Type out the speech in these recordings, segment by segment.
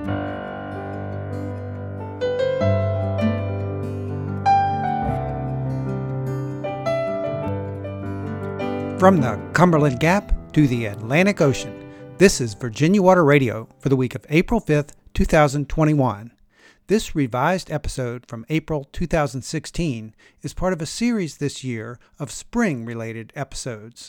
From the Cumberland Gap to the Atlantic Ocean, this is Virginia Water Radio for the week of April 5th, 2021. This revised episode from April 2016 is part of a series this year of spring-related episodes.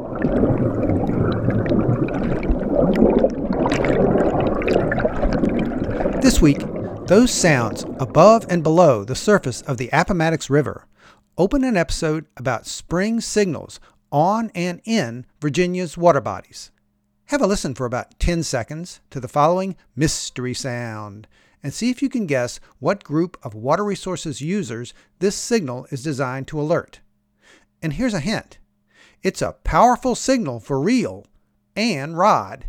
This week, those sounds above and below the surface of the Appomattox River open an episode about spring signals on and in Virginia's water bodies. Have a listen for about 10 seconds to the following mystery sound and see if you can guess what group of water resources users this signal is designed to alert. And here's a hint. It's a powerful signal for real and Rod.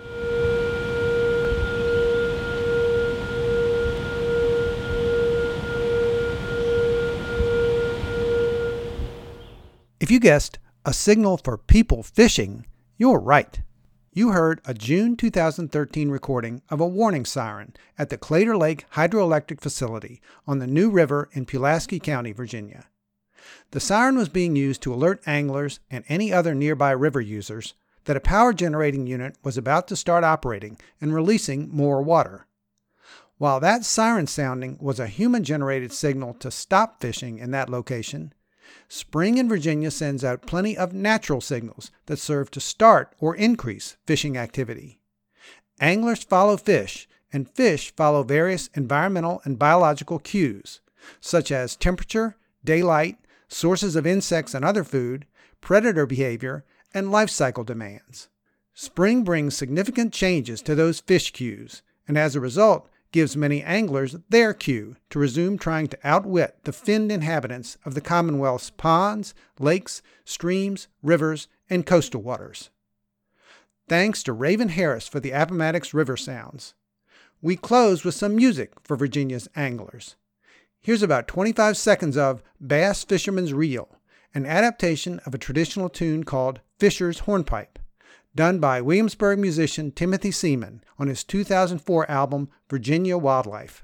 If you guessed a signal for people fishing, you're right. You heard a June 2013 recording of a warning siren at the Claytor Lake Hydroelectric Facility on the New River in Pulaski County, Virginia. The siren was being used to alert anglers and any other nearby river users that a power generating unit was about to start operating and releasing more water. While that siren sounding was a human-generated signal to stop fishing in that location, spring in Virginia sends out plenty of natural signals that serve to start or increase fishing activity. Anglers follow fish, and fish follow various environmental and biological cues, such as temperature, daylight, sources of insects and other food, predator behavior, and life cycle demands. Spring brings significant changes to those fish cues, and as a result, gives many anglers their cue to resume trying to outwit the finned inhabitants of the Commonwealth's ponds, lakes, streams, rivers, and coastal waters. Thanks to Raven Harris for the Appomattox River sounds. We close with some music for Virginia's anglers. Here's about 25 seconds of Bass Fisherman's Reel, an adaptation of a traditional tune called Fisher's Hornpipe, done by Williamsburg musician Timothy Seaman on his 2004 album Virginia Wildlife.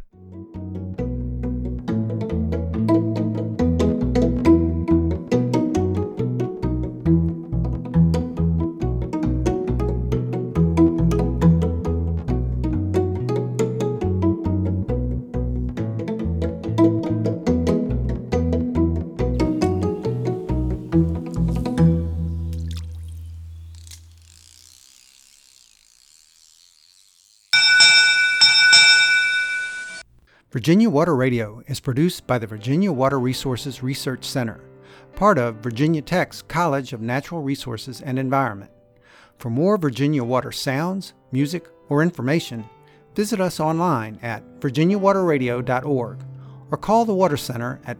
Virginia Water Radio is produced by the Virginia Water Resources Research Center, part of Virginia Tech's College of Natural Resources and Environment. For more Virginia water sounds, music, or information, visit us online at virginiawaterradio.org or call the Water Center at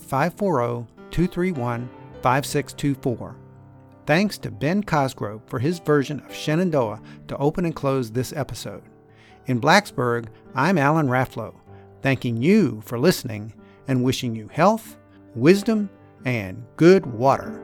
540-231-5624. Thanks to Ben Cosgrove for his version of Shenandoah to open and close this episode. In Blacksburg, I'm Alan Rafflow, thanking you for listening and wishing you health, wisdom, and good water.